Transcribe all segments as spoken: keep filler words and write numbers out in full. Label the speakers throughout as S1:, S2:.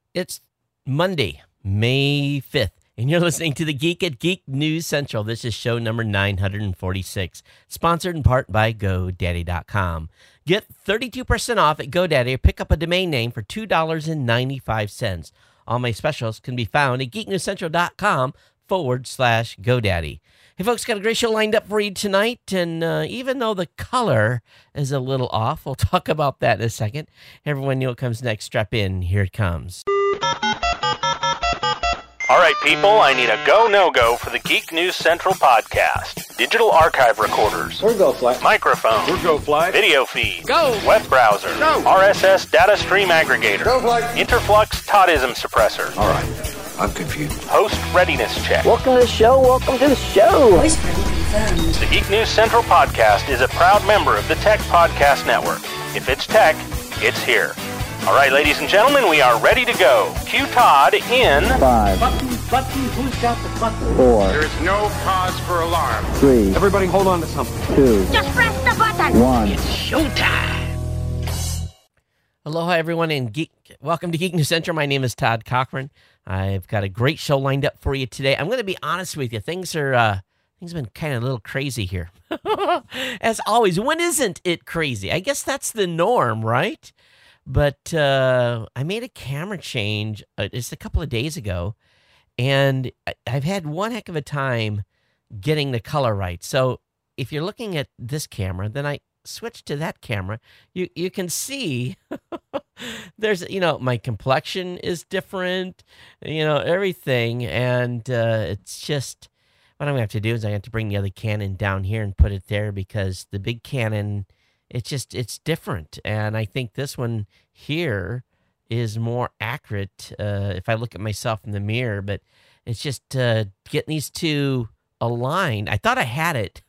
S1: It's Monday, May fifth, and you're listening to The Geek at Geek News Central. This is show number nine hundred forty-six, sponsored in part by GoDaddy dot com. Get thirty-two percent off at GoDaddy or pick up a domain name for two dollars and ninety-five cents. All my specials can be found at geeknewscentral.com forward slash GoDaddy. Hey, folks, got a great show lined up for you tonight, and uh, even though the color is a little off, we'll talk about that in a second. Everyone know what comes next. Strap in. Here it comes.
S2: All right, people, I need a go, no-go for the Geek News Central podcast. Digital archive recorders.
S3: We're Go Fly.
S2: Microphone.
S3: We're Go Fly.
S2: Video feed.
S1: Go.
S2: Web browser.
S3: Go.
S2: R S S data stream aggregator.
S3: Go Fly.
S2: Interflux Toddism suppressor.
S3: All right, I'm confused.
S2: Host readiness check.
S4: Welcome to the show. Welcome to the show.
S5: Voice ready confirmed.
S2: The Geek News Central podcast is a proud member of the Tech Podcast Network. If it's tech, it's here. All right, ladies and gentlemen, we are ready to go. Cue Todd in
S4: Five,
S6: Button, button, who's got the button?
S4: four,
S7: There is no cause for alarm.
S4: three,
S3: Everybody hold on to something.
S4: two,
S5: Just press the button.
S4: one.
S1: Aloha, everyone, and geek. Welcome to Geek News Central. My name is Todd Cochran. I've got a great show lined up for you today. I'm going to be honest with you. Things are uh, things have been kind of a little crazy here. As always, when isn't it crazy? I guess that's the norm, right? But uh, I made a camera change uh, just a couple of days ago, and I- I've had one heck of a time getting the color right. So if you're looking at this camera, then I switch to that camera. You you can see there's, you know, my complexion is different, you know, everything. And uh, it's just, what I'm going to have to do is I have to bring the other Canon down here and put it there, because the big Canon, it's just, it's different. And I think this one here is more accurate uh, if I look at myself in the mirror. But it's just uh, getting these two aligned. I thought I had it.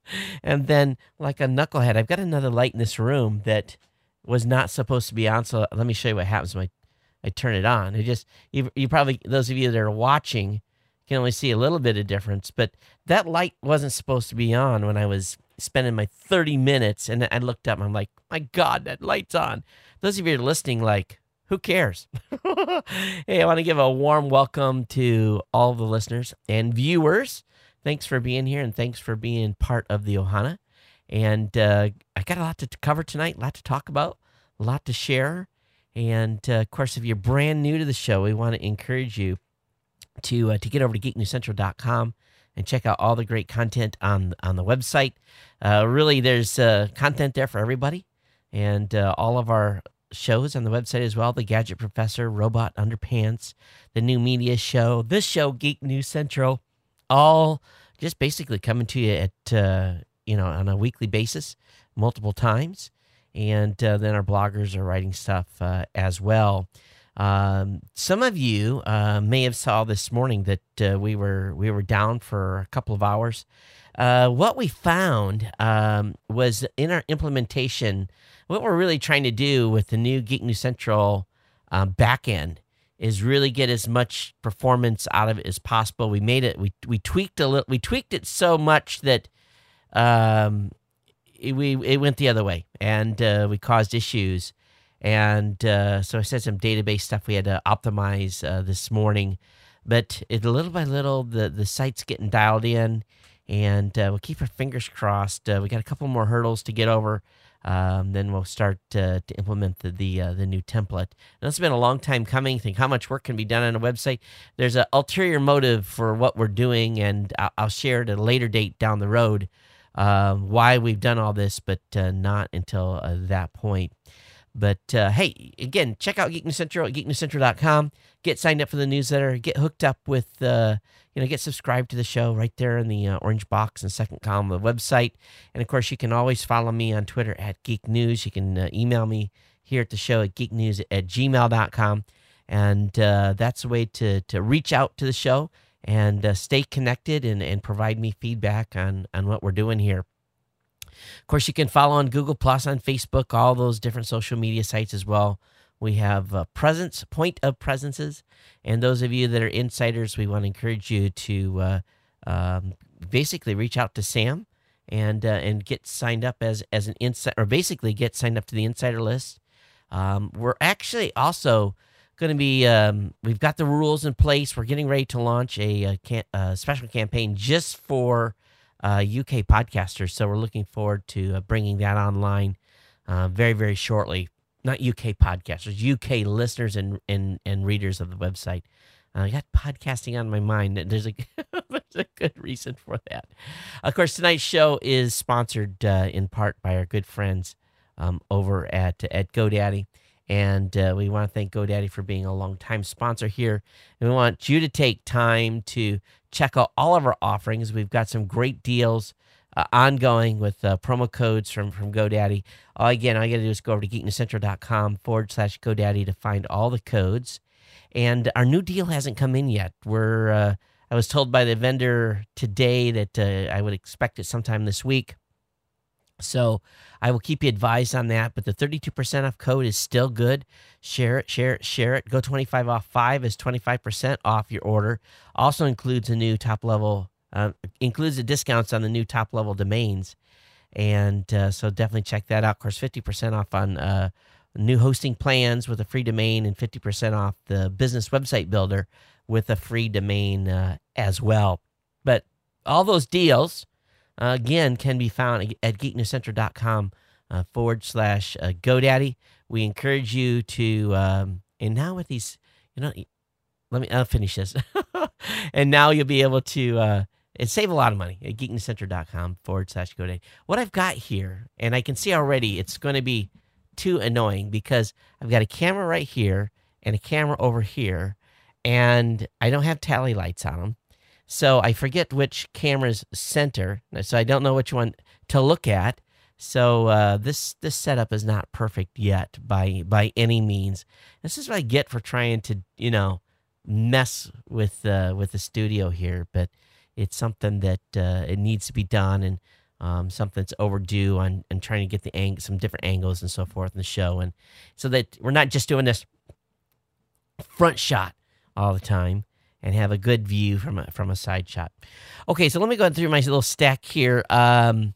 S1: And then, like a knucklehead, I've got another light in this room that was not supposed to be on. So let me show you what happens when I, I turn it on. It just, you, you probably, those of you that are watching can only see a little bit of difference, but that light wasn't supposed to be on when I was spending my thirty minutes. And I looked up and I'm like, my God, that light's on. Those of you that are listening, like, who cares? Hey, I want to give a warm welcome to all the listeners and viewers. Thanks for being here, and thanks for being part of the Ohana. And uh, I got a lot to cover tonight, a lot to talk about, a lot to share. And, uh, of course, if you're brand new to the show, we want to encourage you to uh, to get over to geek news central dot com and check out all the great content on, on the website. Uh, really, there's uh, content there for everybody. And uh, all of our shows on the website as well, The Gadget Professor, Robot Underpants, the New Media Show, this show, Geek News Central, all just basically coming to you at, uh, you know, on a weekly basis, multiple times. And uh, then our bloggers are writing stuff uh, as well. Um, some of you uh, may have saw this morning that uh, we were we were down for a couple of hours. Uh, what we found um, was in our implementation, what we're really trying to do with the new Geek News Central um, backend is really get as much performance out of it as possible. We made it. We we tweaked a little. We tweaked it so much that um, it, we it went the other way, and uh, we caused issues. And uh, so I said some database stuff we had to optimize uh, this morning. But it, little by little, the the site's getting dialed in, and uh, we'll keep our fingers crossed. Uh, we got a couple more hurdles to get over. Um, then we'll start uh, to implement the the, uh, the new template. And it's been a long time coming. Think how much work can be done on a website. There's an ulterior motive for what we're doing, and I'll, I'll share at a later date down the road uh, why we've done all this, but uh, not until uh, that point. But uh, hey, again, check out Geek News Central at geek news central dot com. Get signed up for the newsletter. Get hooked up with, uh, you know, get subscribed to the show right there in the uh, orange box in the second column of the website. And, of course, you can always follow me on Twitter at Geek News. You can uh, email me here at the show at geek news at gmail dot com. And uh, that's a way to, to reach out to the show and uh, stay connected and, and provide me feedback on, on what we're doing here. Of course, you can follow on Google Plus, on Facebook, all those different social media sites as well. We have uh, presence, point of presences. And those of you that are insiders, we want to encourage you to uh, um, basically reach out to Sam and uh, and get signed up as, as an insider, or basically get signed up to the insider list. Um, we're actually also going to be, um, we've got the rules in place. We're getting ready to launch a, a, can, a special campaign just for uh, U K podcasters. So we're looking forward to uh, bringing that online uh, very, very shortly. Not U K podcasters, U K listeners and and, and readers of the website. Uh, I got podcasting on my mind. There's a, there's a good reason for that. Of course, tonight's show is sponsored uh, in part by our good friends um, over at at GoDaddy. And uh, we want to thank GoDaddy for being a longtime sponsor here. And we want you to take time to check out all of our offerings. We've got some great deals uh, ongoing with uh, promo codes from, from GoDaddy. Uh, again, all you got to do is go over to geeknewscentral.com forward slash GoDaddy to find all the codes. And our new deal hasn't come in yet. We're uh, I was told by the vendor today that uh, I would expect it sometime this week. So I will keep you advised on that. But the thirty-two percent off code is still good. Share it, share it, share it. Go twenty-five off five is twenty-five percent off your order. Also includes a new top level, uh, includes the discounts on the new top level domains. And uh, so definitely check that out. Of course, fifty percent off on uh, new hosting plans with a free domain, and fifty percent off the business website builder with a free domain uh, as well. But all those deals, uh, again, can be found at geeknewscentral.com uh, forward slash uh, GoDaddy. We encourage you to, um, and now with these, you know, let me, I'll finish this. And now you'll be able to uh, and save a lot of money at geeknewscentral.com forward slash GoDaddy. What I've got here, and I can see already it's going to be too annoying because I've got a camera right here and a camera over here, and I don't have tally lights on them. So I forget which camera's center, so I don't know which one to look at. So uh, this this setup is not perfect yet by by any means. This is what I get for trying to, you know, mess with uh, with the studio here, but it's something that uh, it needs to be done, and Um, something that's overdue on and trying to get the ang- some different angles and so forth in the show, and so that we're not just doing this front shot all the time and have a good view from a from a side shot. Okay, so let me go through my little stack here. Um,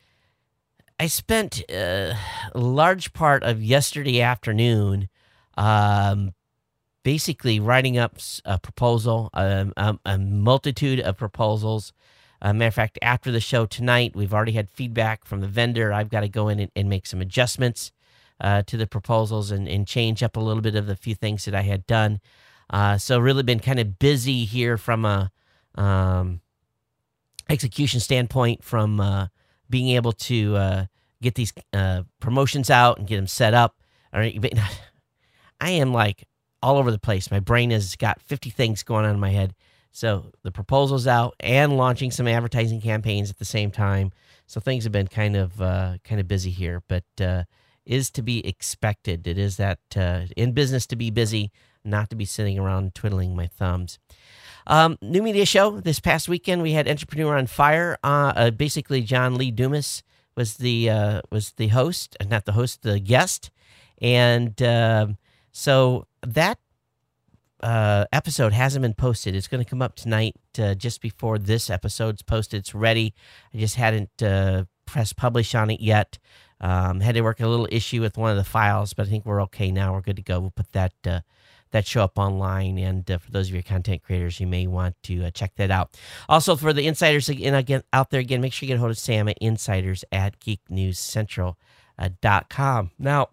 S1: I spent uh, a large part of yesterday afternoon, um, basically writing up a proposal, a, a, a multitude of proposals. Uh, matter of fact, after the show tonight, we've already had feedback from the vendor. I've got to go in and, and make some adjustments uh, to the proposals and, and change up a little bit of the few things that I had done. Uh, so really been kind of busy here from a um, execution standpoint, from uh, being able to uh, get these uh, promotions out and get them set up. All right, but I am like all over the place. My brain has got fifty things going on in my head. So the proposal's out and launching some advertising campaigns at the same time. So things have been kind of uh, kind of busy here, but uh, is to be expected. It is that uh, in business to be busy, not to be sitting around twiddling my thumbs. Um, new media show this past weekend. We had Entrepreneur on Fire. Uh, uh, basically, John Lee Dumas was the uh, was the host, not the host, the guest, and uh, so that. Uh, episode hasn't been posted. It's going to come up tonight uh, just before this episode's posted. It's ready. I just hadn't uh, pressed publish on it yet. Um, had to work a little issue with one of the files, but I think we're okay now. We're good to go. We'll put that uh, that show up online, and uh, for those of your content creators, you may want to uh, check that out. Also, for the insiders again, again out there, again, make sure you get a hold of Sam at insiders at geek news central dot com. Now,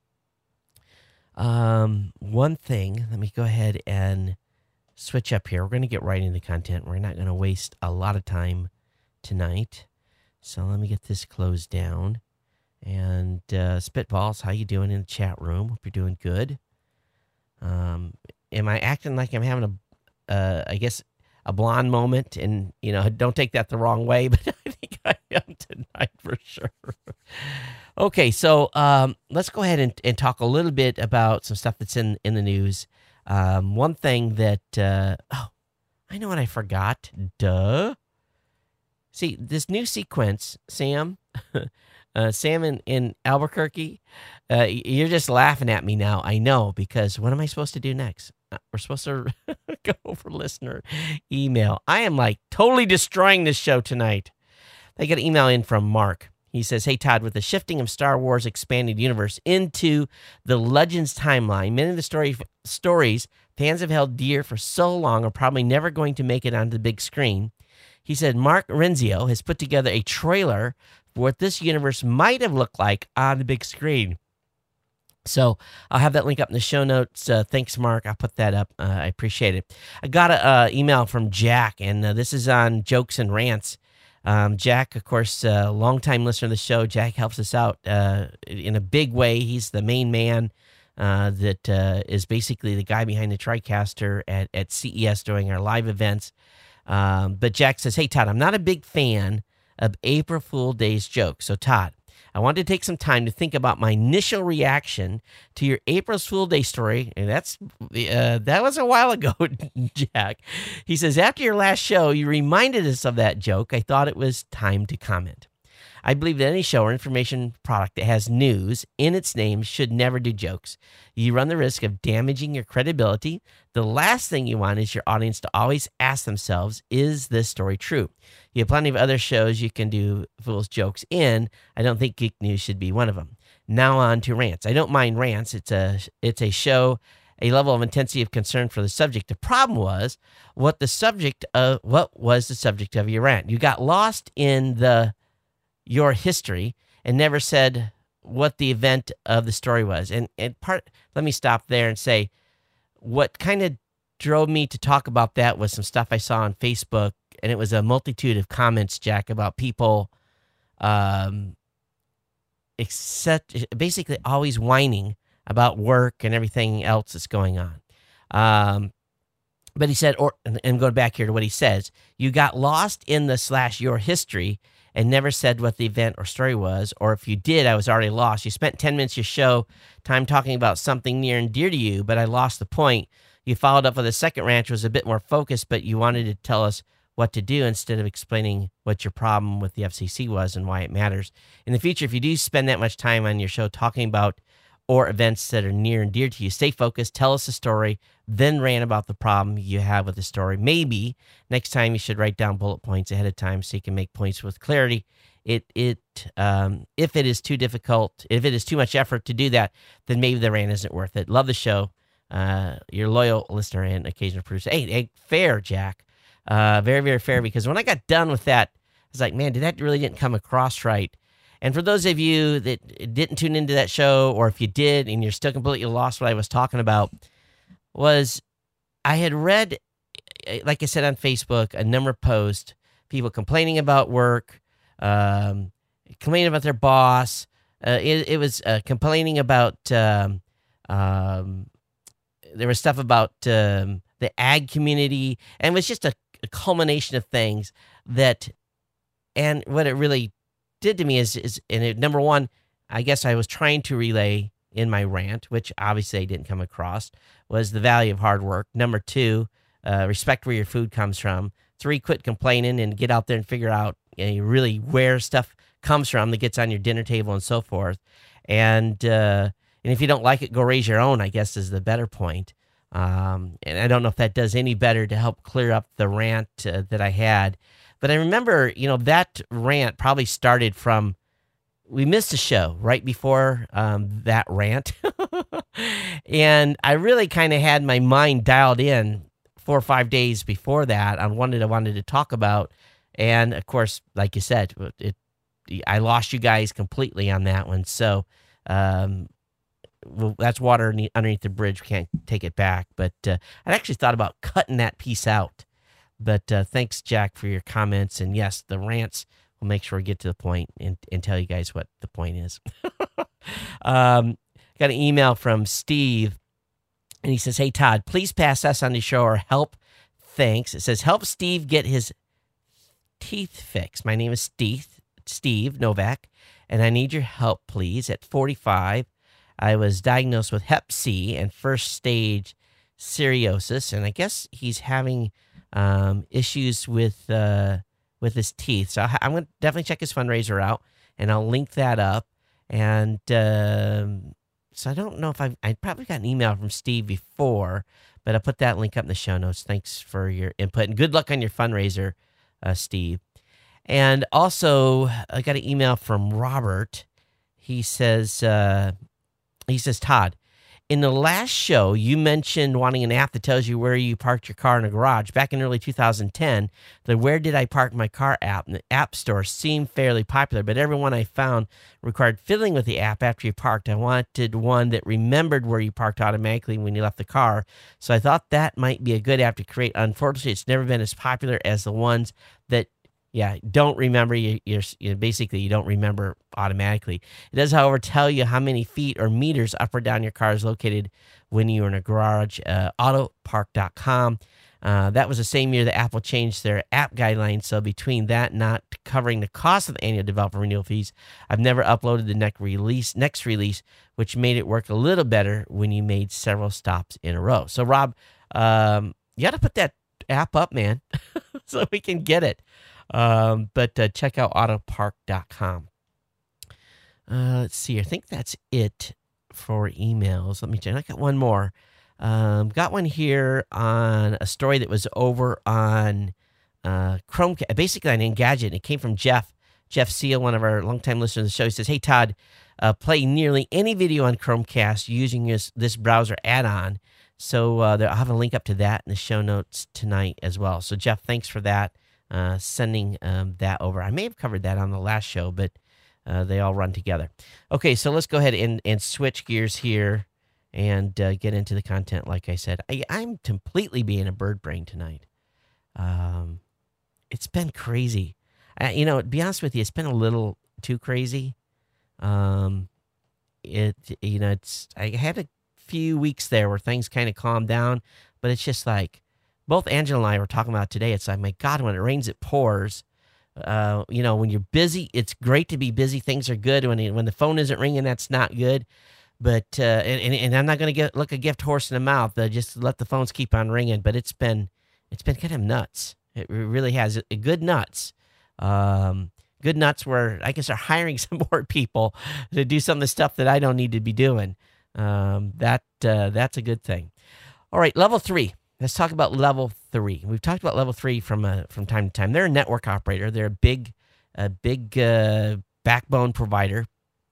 S1: Um, one thing, let me go ahead and switch up here. We're going to get right into content. We're not going to waste a lot of time tonight. So let me get this closed down. And uh, Spitballs, how you doing in the chat room? Hope you're doing good. Um, am I acting like I'm having a, uh, I guess, a blonde moment? And, you know, don't take that the wrong way, but I think I am tonight for sure. Okay, so um, let's go ahead and, and talk a little bit about some stuff that's in, in the news. Um, one thing that, uh, oh, I know what I forgot. Duh. See, this new sequence, Sam, uh, Sam in, in Albuquerque, uh, you're just laughing at me now. I know, because what am I supposed to do next? We're supposed to go over listener email. I am like totally destroying this show tonight. I got an email in from Mark. He says, hey, Todd, with the shifting of Star Wars expanded universe into the Legends timeline, many of the story, stories fans have held dear for so long are probably never going to make it onto the big screen. He said Mark Renzio has put together a trailer for what this universe might have looked like on the big screen. So I'll have that link up in the show notes. Uh, thanks, Mark. I'll put that up. Uh, I appreciate it. I got an uh, email from Jack, and uh, this is on Jokes and Rants. Um, Jack, of course, a uh, longtime listener of the show. Jack helps us out uh, in a big way. He's the main man uh, that uh, is basically the guy behind the TriCaster at, at C E S during our live events. Um, but Jack says, hey, Todd, I'm not a big fan of April Fool Day's jokes. So, Todd, I wanted to take some time to think about my initial reaction to your April Fool's Day story, and that's uh, that was a while ago, Jack. He says, after your last show, you reminded us of that joke. I thought it was time to comment. I believe that any show or information product that has news in its name should never do jokes. You run the risk of damaging your credibility. The last thing you want is your audience to always ask themselves, is this story true? You have plenty of other shows you can do fool's jokes in. I don't think Geek News should be one of them. Now on to rants. I don't mind rants. It's a it's a show, a level of intensity of concern for the subject. The problem was what the subject of what was the subject of your rant. You got lost in the your history and never said what the event of the story was. And and part, let me stop there and say, what kind of drove me to talk about that was some stuff I saw on Facebook, and it was a multitude of comments, Jack, about people, um, except basically always whining about work and everything else that's going on. Um, but he said, or and going back here to what he says, you got lost in the slash your history and never said what the event or story was, or if you did, I was already lost. You spent ten minutes of your show time talking about something near and dear to you, but I lost the point. You followed up with a second rant, which was a bit more focused, but you wanted to tell us what to do instead of explaining what your problem with the F C C was and why it matters. In the future, if you do spend that much time on your show talking about or events that are near and dear to you, stay focused, tell us a story, then rant about the problem you have with the story. Maybe next time you should write down bullet points ahead of time so you can make points with clarity. It it um, if it is too difficult, if it is too much effort to do that, then maybe the rant isn't worth it. Love the show. Uh, your loyal listener and occasional producer. Hey, hey fair, Jack. Uh, very, very fair, because when I got done with that, I was like, man, did that really didn't come across right. And for those of you that didn't tune into that show, or if you did and you're still completely lost what I was talking about, was I had read, like I said on Facebook, a number of posts, people complaining about work, um, complaining about their boss. Uh, it, it was uh, complaining about, um, um, there was stuff about um, the ag community, and it was just a, a culmination of things that, and what it really did to me is, is and it, number one, I guess I was trying to relay in my rant, which obviously I didn't come across, was the value of hard work. Number two, uh, respect where your food comes from. Three, quit complaining and get out there and figure out, you know, really where stuff comes from that gets on your dinner table and so forth. And uh, and if you don't like it, go raise your own, I guess, is the better point. Um, and I don't know if that does any better to help clear up the rant uh, that I had. But I remember, you know, that rant probably started from, we missed a show right before um, that rant. And I really kind of had my mind dialed in four or five days before that on what I wanted to talk about. And of course, like you said, it, I lost you guys completely on that one. So um, well, that's water underneath the bridge. We can't take it back. But uh, I actually thought about cutting that piece out. But uh, thanks, Jack, for your comments. And yes, the rants, we'll make sure we get to the point and, and tell you guys what the point is. um, got an email from Steve, and he says, hey, Todd, please pass us on the show or help. Thanks. It says, help Steve get his teeth fixed. My name is Steve, Steve Novak, and I need your help, please. At forty-five, I was diagnosed with hep C and first stage cirrhosis, and I guess he's having um, issues with uh, with his teeth. So I'm going to definitely check his fundraiser out, and I'll link that up. And um, so I don't know if I've, I probably got an email from Steve before, but I'll put that link up in the show notes. Thanks for your input, and good luck on your fundraiser, uh, Steve. And also, I got an email from Robert. He says, uh, he says, Todd, in the last show, you mentioned wanting an app that tells you where you parked your car in a garage. Back in early two thousand ten, the Where Did I Park My Car app in the App Store seemed fairly popular, but everyone I found required fiddling with the app after you parked. I wanted one that remembered where you parked automatically when you left the car, so I thought that might be a good app to create. Unfortunately, it's never been as popular as the ones that Yeah, don't remember. You, you're, you basically you don't remember automatically. It does, however, tell you how many feet or meters up or down your car is located when you're in a garage. Uh, autopark dot com. Uh, that was the same year that Apple changed their app guidelines. So between that not covering the cost of the annual developer renewal fees, I've never uploaded the next release, next release, which made it work a little better when you made several stops in a row. So Rob, um, you got to put that app up, man, so we can get it. Um, but uh, check out autopark dot com. Uh, let's see. I think that's it for emails. Let me check. I got one more. Um, got one here on a story that was over on uh, Chromecast, basically on Engadget. And it came from Jeff, Jeff Seal, one of our longtime listeners of the show. He says, hey, Todd, uh, play nearly any video on Chromecast using this, this browser add-on. So uh, there, I'll have a link up to that in the show notes tonight as well. So, Jeff, thanks for that. Uh, sending um, that over. I may have covered that on the last show, but uh, they all run together. Okay, so let's go ahead and, and switch gears here and uh, get into the content. Like I said, I, I'm completely being a bird brain tonight. Um, it's been crazy. Uh, you know, to be honest with you, it's been a little too crazy. Um, it, you know, it's I had a few weeks there where things kind of calmed down, but it's just like, both Angela and I were talking about today. It's like, my God, when it rains, it pours. Uh, you know, when you're busy, it's great to be busy. Things are good. When it, when the phone isn't ringing, that's not good. But uh, and, and I'm not going to get look a gift horse in the mouth. Uh, just let the phones keep on ringing. But it's been it's been kind of nuts. It really has. It, good nuts. Um, good nuts. Where I guess they're hiring some more people to do some of the stuff that I don't need to be doing. Um, that uh, that's a good thing. All right, level three. Let's talk about level three. We've talked about level three from uh, from time to time. They're a network operator. They're a big, a big uh, backbone provider.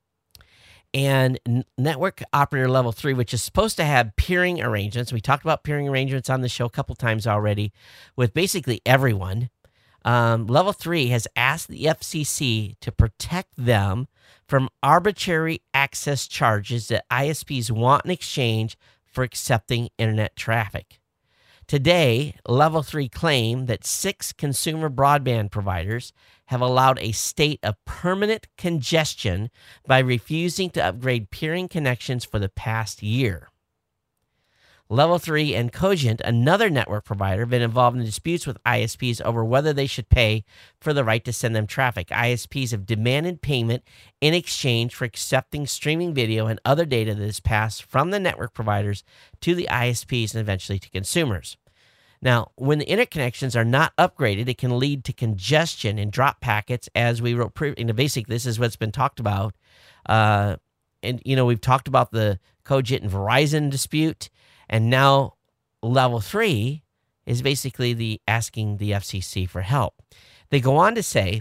S1: And n- network operator level three, which is supposed to have peering arrangements. We talked about peering arrangements on the show a couple times already with basically everyone. Um, level three has asked the F C C to protect them from arbitrary access charges that I S Ps want in exchange for accepting internet traffic. Today, Level three claim that six consumer broadband providers have allowed a state of permanent congestion by refusing to upgrade peering connections for the past year. Level three and Cogent, another network provider, have been involved in disputes with I S Ps over whether they should pay for the right to send them traffic. I S Ps have demanded payment in exchange for accepting streaming video and other data that is passed from the network providers to the I S Ps and eventually to consumers. Now, when the interconnections are not upgraded, it can lead to congestion and drop packets, as we wrote. Pre- in the basic, this is what's been talked about. Uh, and, you know, we've talked about the Cogent and Verizon dispute. And now level three is basically the asking the F C C for help. They go on to say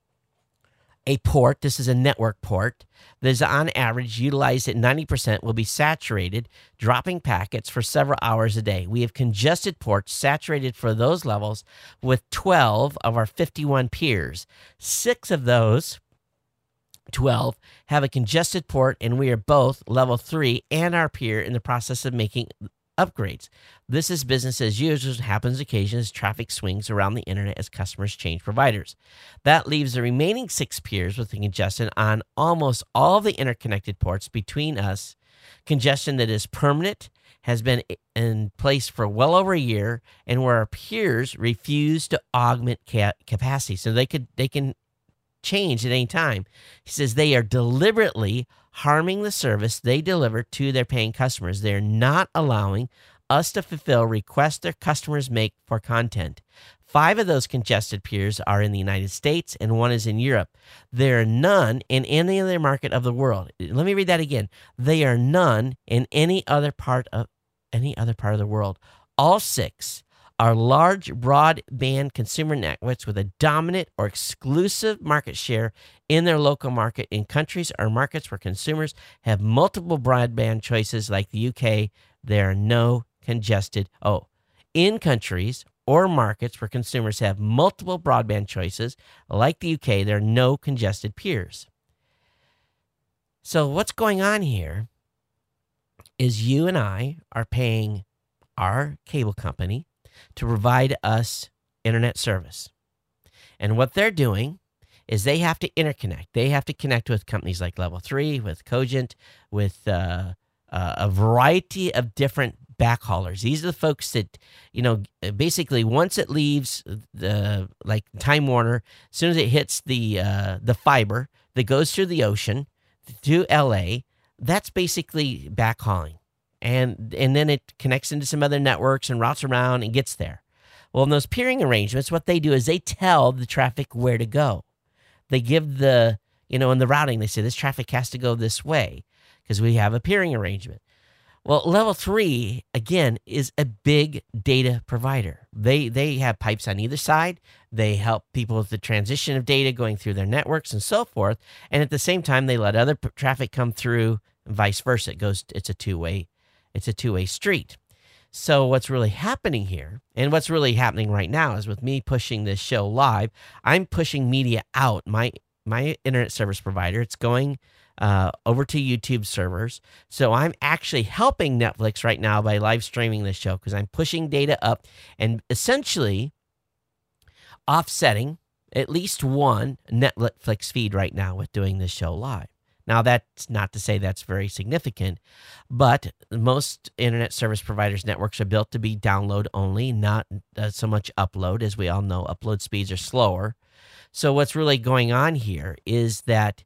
S1: a port, this is a network port, that is on average utilized at ninety percent will be saturated, dropping packets for several hours a day. We have congested ports saturated for those levels with twelve of our fifty-one peers. Six of those twelve have a congested port, and we are both level three and our peer in the process of making upgrades. This is business as usual. It happens occasionally as traffic swings around the internet as customers change providers. That leaves the remaining six peers with the congestion on almost all of the interconnected ports between us. Congestion that is permanent, has been in place for well over a year, and where our peers refuse to augment ca- capacity. So they could they can change at any time. He says they are deliberately harming the service they deliver to their paying customers. They're not allowing us to fulfill requests their customers make for content. Five of those congested peers are in the United States, and one is in Europe. There are none in any other market of the world. Let me read that again. They are none in any other part of any other part of the world. All six are large broadband consumer networks with a dominant or exclusive market share in their local market in countries or markets where consumers have multiple broadband choices like the U K. There are no congested, oh, in countries or markets where consumers have multiple broadband choices like the U K, there are no congested peers. So what's going on here is you and I are paying our cable company to provide us internet service. And what they're doing is they have to interconnect. They have to connect with companies like Level three, with Cogent, with uh, uh, a variety of different backhaulers. These are the folks that, you know, basically once it leaves the, like Time Warner, as soon as it hits the uh, the fiber that goes through the ocean to L A, that's basically backhauling. And and then it connects into some other networks and routes around and gets there. Well, in those peering arrangements, what they do is they tell the traffic where to go. They give the, you know, in the routing, they say this traffic has to go this way because we have a peering arrangement. Well, Level three, again, is a big data provider. They they have pipes on either side. They help people with the transition of data going through their networks and so forth. And at the same time, they let other p- traffic come through and vice versa. It goes, it's a two-way It's a two-way street. So what's really happening here, and what's really happening right now is with me pushing this show live, I'm pushing media out. My my internet service provider, it's going uh, over to YouTube servers. So I'm actually helping Netflix right now by live streaming this show because I'm pushing data up and essentially offsetting at least one Netflix feed right now with doing this show live. Now, that's not to say that's very significant, but most internet service providers' networks are built to be download only, not uh, so much upload. As we all know, upload speeds are slower. So what's really going on here is that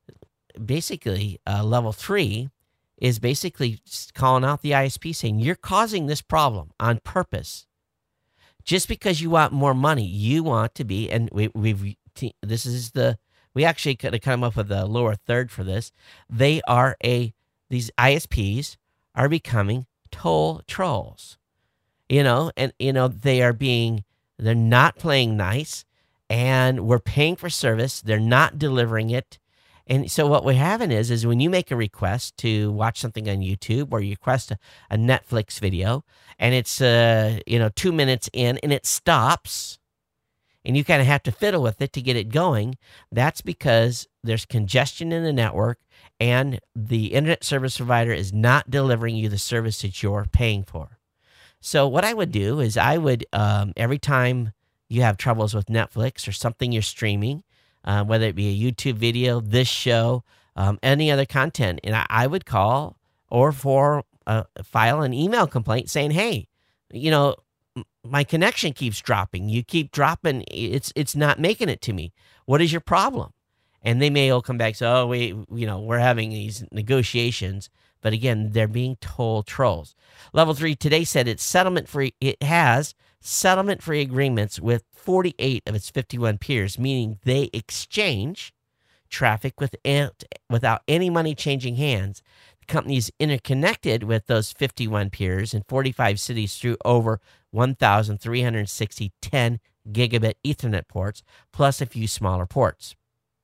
S1: basically uh, Level three is basically calling out the I S P saying, you're causing this problem on purpose. Just because you want more money, you want to be, and we, we've, this is the, we actually could have come up with a lower third for this. They are a, these I S Ps are becoming toll trolls, you know, and, you know, they are being, they're not playing nice and we're paying for service. They're not delivering it. And so what we're having is, is when you make a request to watch something on YouTube or you request a, a Netflix video and it's, uh, you know, two minutes in and it stops, and you kind of have to fiddle with it to get it going, that's because there's congestion in the network and the internet service provider is not delivering you the service that you're paying for. So what I would do is I would, um, every time you have troubles with Netflix or something you're streaming, uh, whether it be a YouTube video, this show, um, any other content, and I, I would call or for uh, file an email complaint saying, hey, you know, my connection keeps dropping. You keep dropping. It's it's not making it to me. What is your problem? And they may all come back and say, oh, we, you know, we're having these negotiations. But again, they're being toll trolls. Level three today said it's settlement free. It has settlement free agreements with forty-eight of its fifty-one peers, meaning they exchange traffic with, without any money changing hands. The company is interconnected with those fifty-one peers in forty-five cities through over one thousand three hundred sixty ten gigabit Ethernet ports, plus a few smaller ports.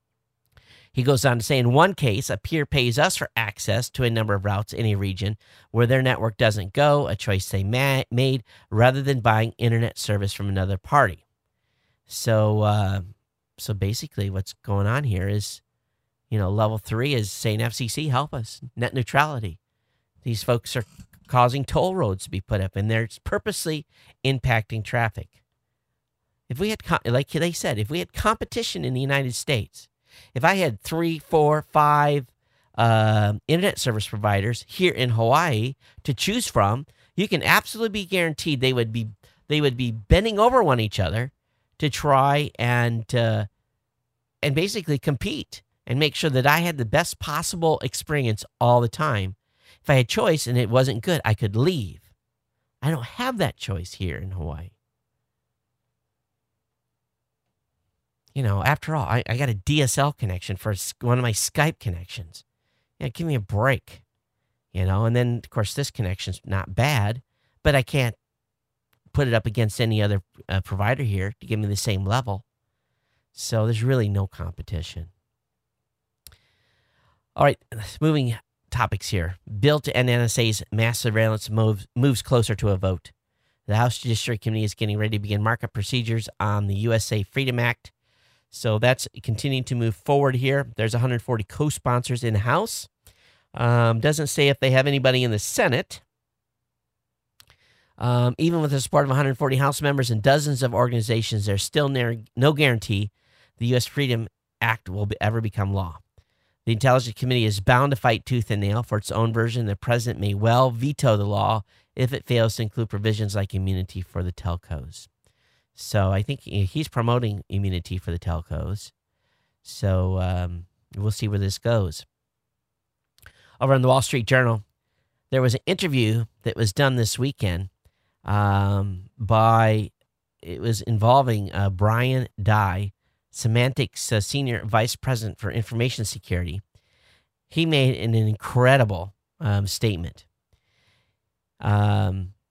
S1: He goes on to say, in one case, a peer pays us for access to a number of routes in a region where their network doesn't go, a choice they ma- made, rather than buying internet service from another party. So, uh, so basically what's going on here is, you know, Level three is saying, F C C, help us, net neutrality. These folks are causing toll roads to be put up, and they're purposely impacting traffic. If we had, like they said, if we had competition in the United States, if I had three, four, five uh, internet service providers here in Hawaii to choose from, you can absolutely be guaranteed they would be they would be bending over one each other to try and uh, and basically compete and make sure that I had the best possible experience all the time. If I had choice and it wasn't good, I could leave. I don't have that choice here in Hawaii. You know, after all, I, I got a D S L connection for one of my Skype connections. Yeah, give me a break. You know, and then, of course, this connection's not bad, but I can't put it up against any other uh, provider here to give me the same level. So there's really no competition. All right, moving topics here. Bill to end N S A's mass surveillance moves, moves closer to a vote. The House Judiciary Committee is getting ready to begin markup procedures on the U S A Freedom Act. So that's continuing to move forward here. There's one hundred forty co-sponsors in the House. Um, doesn't say if they have anybody in the Senate. Um, even with the support of one hundred forty House members and dozens of organizations, there's still no guarantee the U S Freedom Act will be, ever become law. The Intelligence Committee is bound to fight tooth and nail for its own version. The president may well veto the law if it fails to include provisions like immunity for the telcos. So I think he's promoting immunity for the telcos. So um, we'll see where this goes. Over on the Wall Street Journal, there was an interview that was done this weekend um, by, it was involving uh, Brian Dye, Symantec's uh, Senior Vice President for Information Security. He made an incredible um, statement. Um,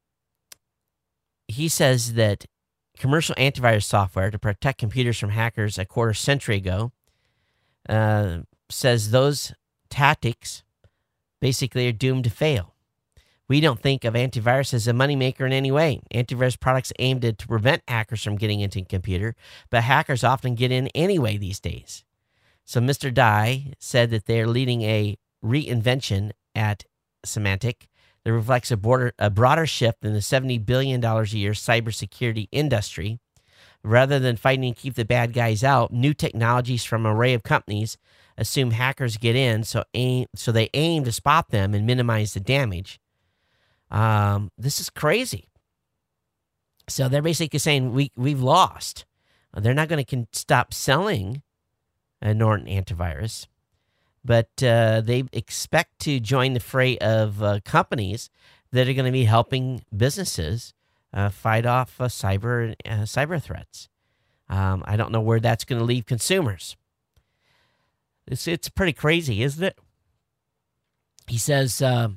S1: he says that commercial antivirus software to protect computers from hackers a quarter century ago uh, says those tactics basically are doomed to fail. We don't think of antivirus as a moneymaker in any way. Antivirus products aimed to, to prevent hackers from getting into a computer, but hackers often get in anyway these days. So Mister Dye said that they're leading a reinvention at Symantec that reflects a, border, a broader shift in the seventy billion dollars a year cybersecurity industry. Rather than fighting to keep the bad guys out, new technologies from an array of companies assume hackers get in, so aim, so they aim to spot them and minimize the damage. Um, this is crazy. So they're basically saying we, we've lost. They're not going to con- stop selling a Norton antivirus, but uh, they expect to join the fray of uh, companies that are going to be helping businesses uh, fight off uh, cyber uh, cyber threats. Um, I don't know where that's going to leave consumers. It's it's pretty crazy, isn't it? He says, uh,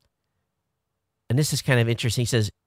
S1: and this is kind of interesting. He says,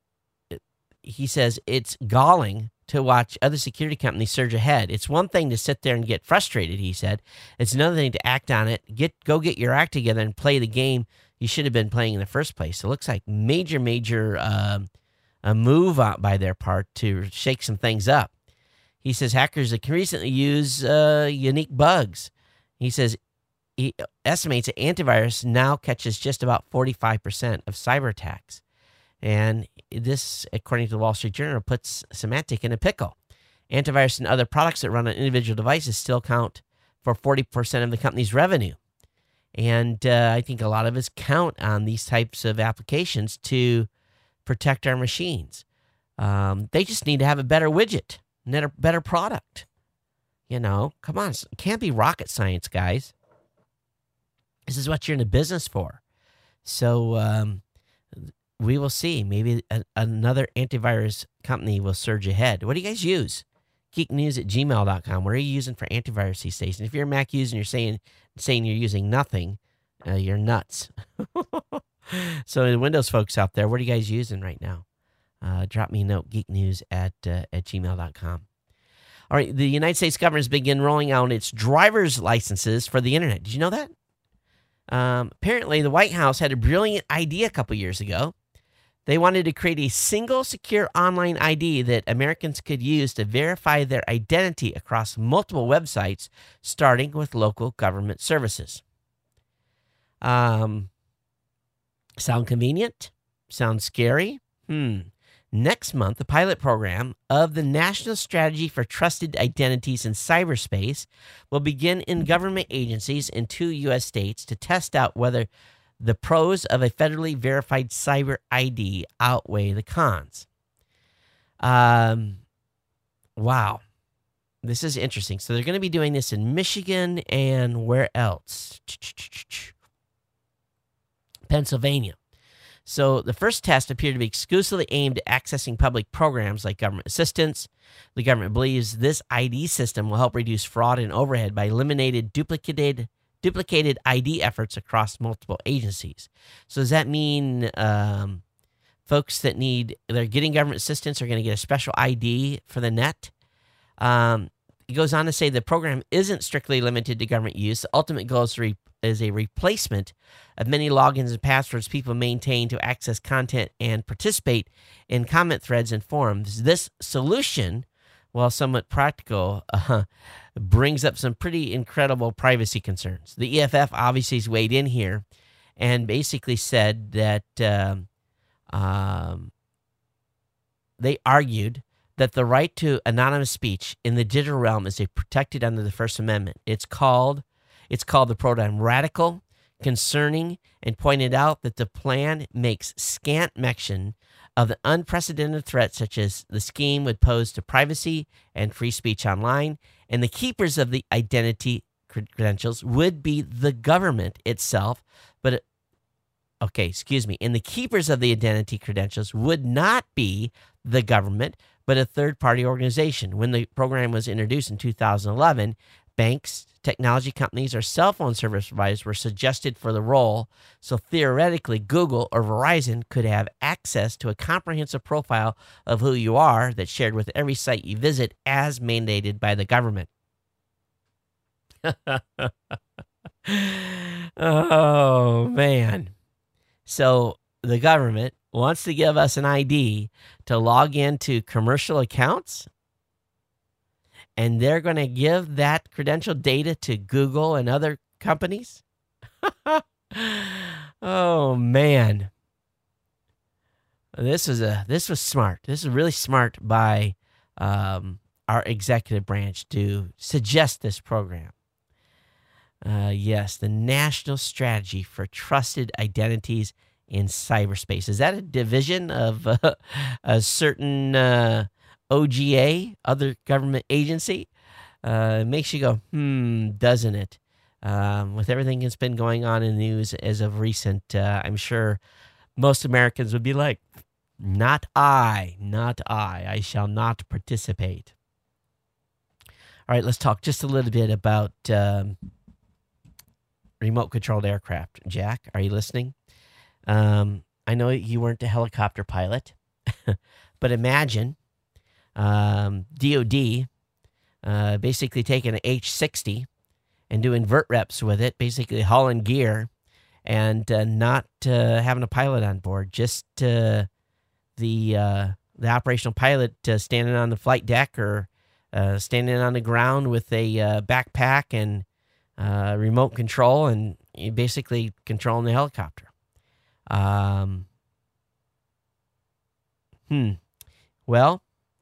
S1: he says it's galling to watch other security companies surge ahead. It's one thing to sit there and get frustrated, he said. It's another thing to act on it. Get go get your act together and play the game you should have been playing in the first place. It looks like major, major uh, a move out by their part to shake some things up. He says hackers that can recently use uh, unique bugs. He says he estimates that antivirus now catches just about forty-five percent of cyber attacks. And this, according to the Wall Street Journal, puts Symantec in a pickle. Antivirus and other products that run on individual devices still count for forty percent of the company's revenue. And uh, I think a lot of us count on these types of applications to protect our machines. Um, they just need to have a better widget, a better product. You know, come on, it can't be rocket science, guys. This is what you're in the business for. So um, we will see. Maybe a, another antivirus company will surge ahead. What do you guys use? geek news at gmail dot com. What are you using for antivirus these days? And if you're a Mac user and you're saying saying you're using nothing, uh, you're nuts. So the Windows folks out there, what are you guys using right now? Uh, drop me a note, geek news at, uh, at gmail dot com. All right, the United States government has begun rolling out its driver's licenses for the internet. Did you know that? Um, apparently, the White House had a brilliant idea a couple years ago. They wanted to create a single secure online I D that Americans could use to verify their identity across multiple websites, starting with local government services. Um, sound convenient? Sound scary? Hmm. Next month, the pilot program of the National Strategy for Trusted Identities in Cyberspace will begin in government agencies in two U S states to test out whether the pros of a federally verified cyber I D outweigh the cons. Um, wow. This is interesting. So they're going to be doing this in Michigan and where else? Pennsylvania. So the first test appeared to be exclusively aimed at accessing public programs like government assistance. The government believes this I D system will help reduce fraud and overhead by eliminating duplicated duplicated I D efforts across multiple agencies. So does that mean um, folks that need, they're getting government assistance are going to get a special I D for the net. Um, it goes on to say the program isn't strictly limited to government use. The ultimate goal is, to re- is a replacement of many logins and passwords people maintain to access content and participate in comment threads and forums. This solution, while somewhat practical, uh, brings up some pretty incredible privacy concerns. The E F F obviously has weighed in here and basically said that um, um, they argued that the right to anonymous speech in the digital realm is a protected under the First Amendment. It's called, it's called the program radical, concerning, and pointed out that the plan makes scant mention of the unprecedented threats such as the scheme would pose to privacy and free speech online, and the keepers of the identity credentials would be the government itself, but it, okay, excuse me, and the keepers of the identity credentials would not be the government, but a third-party organization. When the program was introduced in two thousand eleven, banks, technology companies, or cell phone service providers were suggested for the role, so theoretically Google or Verizon could have access to a comprehensive profile of who you are that's shared with every site you visit as mandated by the government. Oh, man. So the government wants to give us an I D to log into commercial accounts, and they're going to give that credential data to Google and other companies? Oh, man. This is a this was smart. This is really smart by um, our executive branch to suggest this program. Uh, yes, the National Strategy for Trusted Identities in Cyberspace. Is that a division of uh, a certain uh, O G A, other government agency? Uh, it makes you go, hmm, doesn't it? Um, with everything that's been going on in the news as of recent, uh, I'm sure most Americans would be like, not I, not I. I shall not participate. All right, let's talk just a little bit about um, remote-controlled aircraft. Jack, are you listening? Um, I know you weren't a helicopter pilot, but imagine um, D O D uh, basically taking an H sixty and doing vert reps with it, basically hauling gear and uh, not uh, having a pilot on board, just uh, the uh, the operational pilot uh, standing on the flight deck or uh, standing on the ground with a uh, backpack and uh, remote control and basically controlling the helicopter. Um, hmm. Well,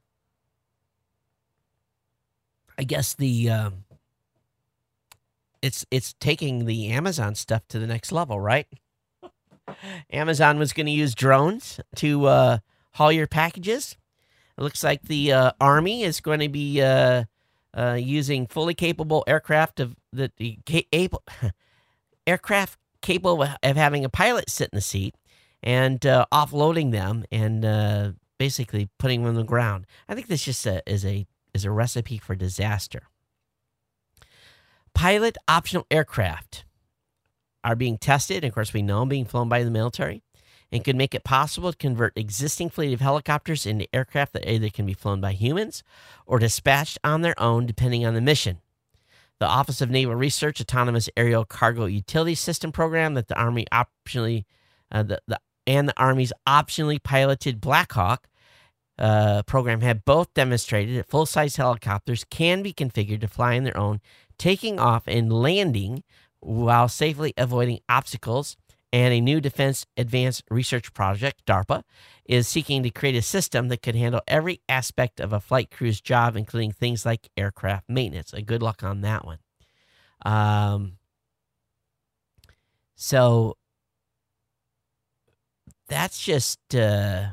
S1: I guess the um, it's it's taking the Amazon stuff to the next level, right? Amazon was going to use drones to uh, haul your packages. It looks like the uh, Army is going to be uh, uh, using fully capable aircraft of the, the able aircraft. capable of having a pilot sit in the seat and uh, offloading them and uh, basically putting them on the ground. I think this just a, is a is a recipe for disaster. Pilot optional aircraft are being tested, and of course we know being flown by the military, and could make it possible to convert existing fleet of helicopters into aircraft that either can be flown by humans or dispatched on their own depending on the mission. The Office of Naval Research Autonomous Aerial Cargo Utility System program that the Army optionally, uh, the, the and the Army's optionally piloted Black Hawk uh, program have both demonstrated that full-size helicopters can be configured to fly on their own, taking off and landing while safely avoiding obstacles. And a new Defense Advanced Research Project, DARPA, is seeking to create a system that could handle every aspect of a flight crew's job, including things like aircraft maintenance. A good luck on that one. Um, so that's just, uh,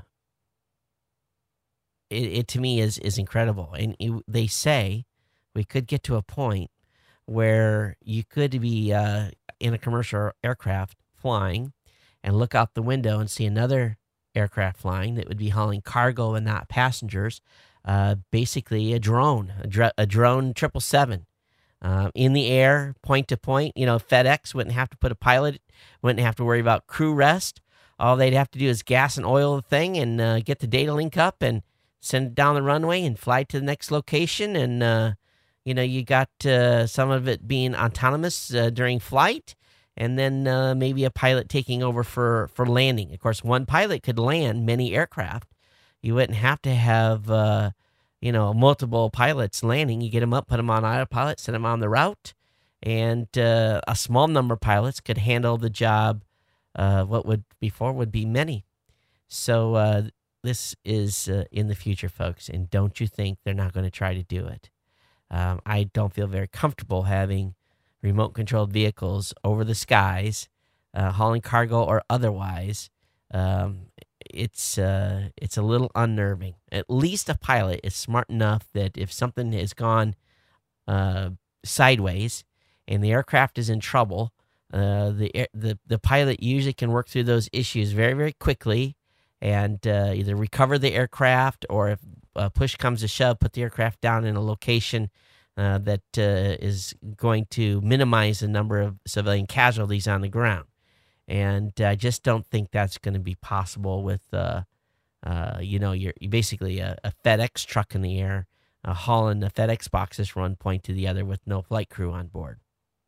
S1: it, it to me is, is incredible. And it, they say we could get to a point where you could be uh, in a commercial aircraft flying and look out the window and see another aircraft flying that would be hauling cargo and not passengers, uh, basically a drone, a, dr- a drone triple seven uh, in the air, point to point. You know, FedEx wouldn't have to put a pilot, wouldn't have to worry about crew rest. all they'd have to do is gas and oil the thing and uh, get the data link up and send it down the runway and fly to the next location. And, uh, you know, you got uh, some of it being autonomous uh, during flight, and then uh, maybe a pilot taking over for, for landing. Of course, one pilot could land many aircraft. You wouldn't have to have, uh, you know, multiple pilots landing. You get them up, put them on autopilot, send them on the route, and uh, a small number of pilots could handle the job. Uh, what would before would be many. So uh, this is uh, in the future, folks, and don't you think they're not going to try to do it? Um, I don't feel very comfortable having remote-controlled vehicles over the skies, uh, hauling cargo or otherwise. Um, it's uh, it's a little unnerving. At least a pilot is smart enough that if something has gone uh, sideways and the aircraft is in trouble, uh, the air, the the pilot usually can work through those issues very, very quickly and uh, either recover the aircraft, or if uh, push comes to shove, put the aircraft down in a location uh, that uh, is going to minimize the number of civilian casualties on the ground. And I just don't think that's going to be possible with, uh, uh, you know, you're, you're basically a, a FedEx truck in the air, uh, hauling the FedEx boxes from one point to the other with no flight crew on board.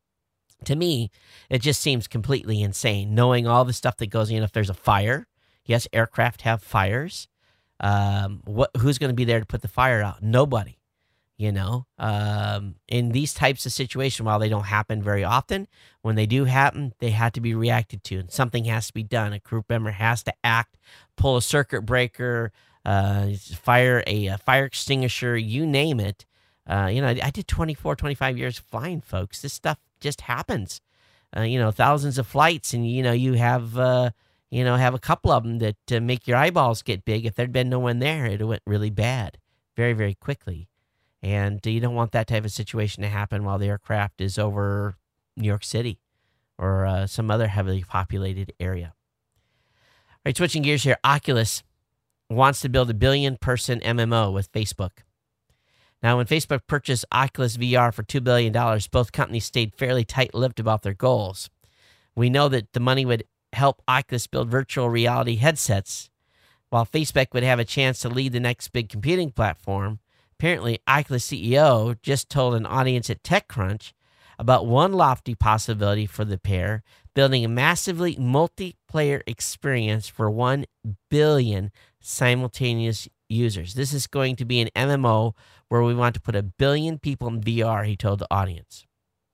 S1: To me, it just seems completely insane, knowing all the stuff that goes in. If there's a fire, yes, aircraft have fires. Um, what? Who's going to be there to put the fire out? Nobody. You know, um, in these types of situations, while they don't happen very often, when they do happen, they have to be reacted to, and something has to be done. A crew member has to act, pull a circuit breaker, uh, fire a, a fire extinguisher, you name it. Uh, you know, I, I did twenty-four, twenty-five years flying, folks. This stuff just happens. Uh, you know, thousands of flights, and, you know, you have, uh, you know, have a couple of them that uh, make your eyeballs get big. If there'd been no one there, it went really bad very, very quickly. And you don't want that type of situation to happen while the aircraft is over New York City or uh, some other heavily populated area. All right, switching gears here. Oculus wants to build a billion-person M M O with Facebook. Now, when Facebook purchased Oculus V R for two billion dollars, both companies stayed fairly tight-lipped about their goals. We know that the money would help Oculus build virtual reality headsets, while Facebook would have a chance to lead the next big computing platform. Apparently, Oculus C E O just told an audience at TechCrunch about one lofty possibility for the pair, building a massively multiplayer experience for one billion simultaneous users. This is going to be an M M O where we want to put a billion people in V R, he told the audience.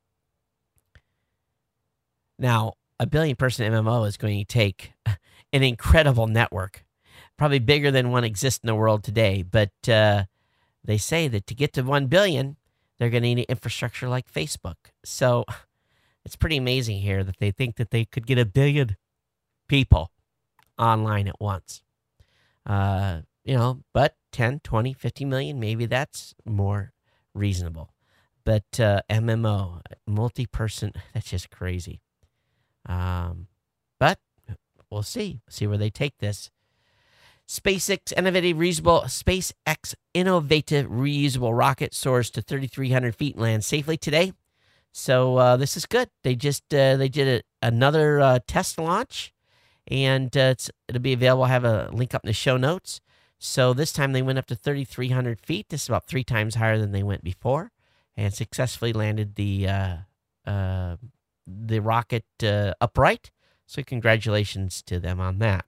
S1: Now, a billion-person M M O is going to take an incredible network, probably bigger than one exists in the world today, but uh, they say that to get to one billion, they're going to need infrastructure like Facebook. So it's pretty amazing here that they think that they could get a billion people online at once. Uh, you know, but ten, twenty, fifty million, maybe that's more reasonable. But uh, M M O, multi-person, that's just crazy. Um, but we'll see. See where they take this. SpaceX innovative reusable SpaceX innovative reusable rocket soars to thirty-three hundred feet and lands safely today. So uh, this is good. They just uh, they did a, another uh, test launch, and uh, it's, it'll be available. I have a link up in the show notes. So this time they went up to thirty-three hundred feet. This is about three times higher than they went before, and successfully landed the uh, uh, the rocket uh, upright. So congratulations to them on that.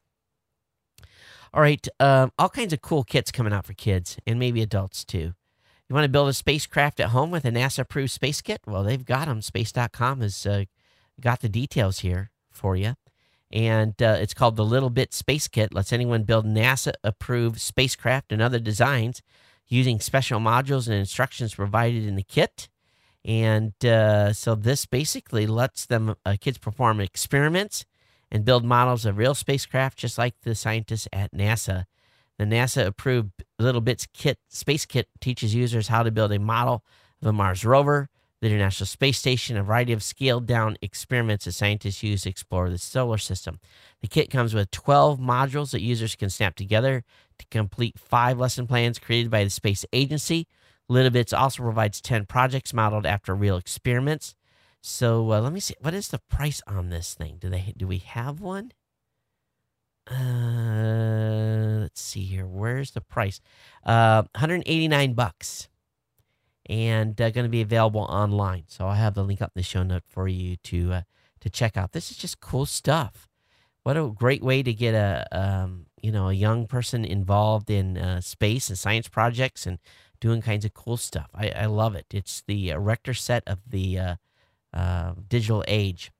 S1: All right, um, all kinds of cool kits coming out for kids and maybe adults too. You want to build a spacecraft at home with a NASA-approved space kit? Well, they've got them. Space dot com has uh, got the details here for you. And uh, it's called the Little Bit Space Kit. Lets anyone build NASA-approved spacecraft and other designs using special modules and instructions provided in the kit. And uh, so this basically lets them uh, kids perform experiments and build models of real spacecraft, just like the scientists at NASA. The NASA-approved Little Bits Kit Space Kit teaches users how to build a model of a Mars rover, the International Space Station, a variety of scaled-down experiments that scientists use to explore the solar system. The kit comes with twelve modules that users can snap together to complete five lesson plans created by the space agency. Little Bits also provides ten projects modeled after real experiments. So uh, let me see. What is the price on this thing? Do they do we have one? Uh, let's see here. Where's the price? Uh, one hundred eighty-nine bucks, and uh, going to be available online. So I'll have the link up in the show note for you to uh, to check out. This is just cool stuff. What a great way to get a um, you know a young person involved in uh, space and science projects and doing kinds of cool stuff. I, I love it. It's the erector set of the uh, uh, digital age.